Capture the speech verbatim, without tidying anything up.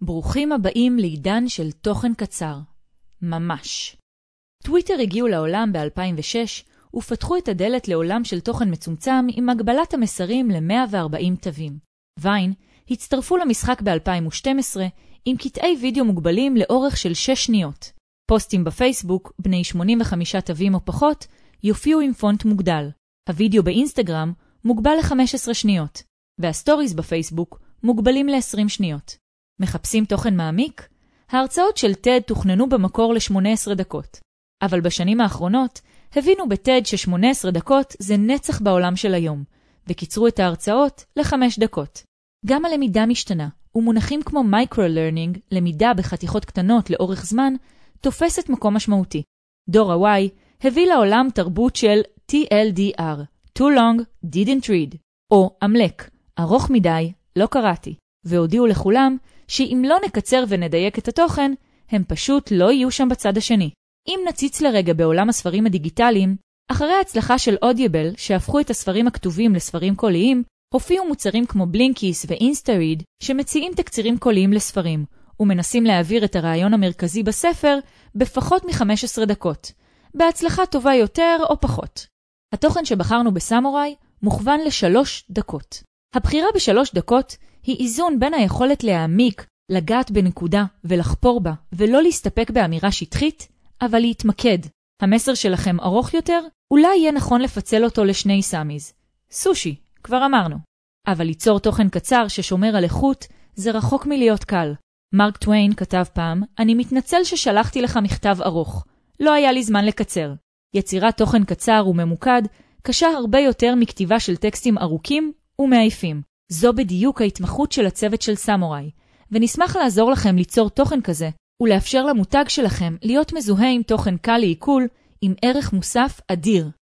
ברוכים הבאים לעידן של תוכן קצר. ממש. טוויטר הגיעו לעולם ב-אלפיים ושש ופתחו את הדלת לעולם של תוכן מצומצם עם הגבלת המסרים ל-מאה וארבעים תווים. ויין הצטרפו למשחק ב-אלפיים ושתים עשרה עם קטעי וידאו מוגבלים לאורך של שש שניות. פוסטים בפייסבוק, בני שמונים וחמישה תווים או פחות, יופיעו עם פונט מוגדל. הוידאו באינסטגרם מוגבל ל-חמש עשרה שניות, והסטוריז בפייסבוק מוגבלים ל-עשרים שניות. מחפשים תוכן מעמיק? ההרצאות של טד תוכננו במקור ל-שמונה עשרה דקות. אבל בשנים האחרונות הבינו בטד ש-שמונה עשרה דקות זה נצח בעולם של היום, וקיצרו את ההרצאות ל-חמש דקות. גם הלמידה משתנה, ומונחים כמו מייקרו-לרנינג, למידה בחתיכות קטנות לאורך זמן, תופסת מקום משמעותי. דור ה-Y הביא לעולם תרבות של טי אל די אר, Too long, didn't read, או אמלק, ארוך מדי, לא קראתי, והודיעו לכולם שאם לא נקצר ונדייק את התוכן, הם פשוט לא יהיו שם בצד השני. אם נציץ לרגע בעולם הספרים הדיגיטליים, אחרי ההצלחה של אודיבל שהפכו את הספרים הכתובים לספרים קוליים, הופיעו מוצרים כמו בלינקיס ואינסטה-ריד שמציעים תקצירים קוליים לספרים, ומנסים להעביר את הרעיון המרכזי בספר בפחות מ-חמש עשרה דקות, בהצלחה טובה יותר או פחות. התוכן שבחרנו בסמוראי מוכוון לשלוש דקות. הבחירה בשלוש דקות היא איזון בין היכולת להעמיק, לגעת בנקודה ולחפור בה, ולא להסתפק באמירה שטחית, אבל להתמקד. המסר שלכם ארוך יותר? אולי יהיה נכון לפצל אותו לשני סאמיז. סושי, כבר אמרנו. אבל ליצור תוכן קצר ששומר על איכות, זה רחוק מלהיות קל. מרק טוויין כתב פעם, אני מתנצל ששלחתי לך מכתב ארוך. לא היה לי זמן לקצר. יצירת תוכן קצר וממוקד קשה הרבה יותר מכתיבה של טקסטים ארוכים ומעייפים. זו בדיוק ההתמחות של הצוות של סמוראי, ונשמח לעזור לכם ליצור תוכן כזה, ולאפשר למותג שלכם להיות מזוהה עם תוכן קל לעיכול, עם ערך מוסף אדיר.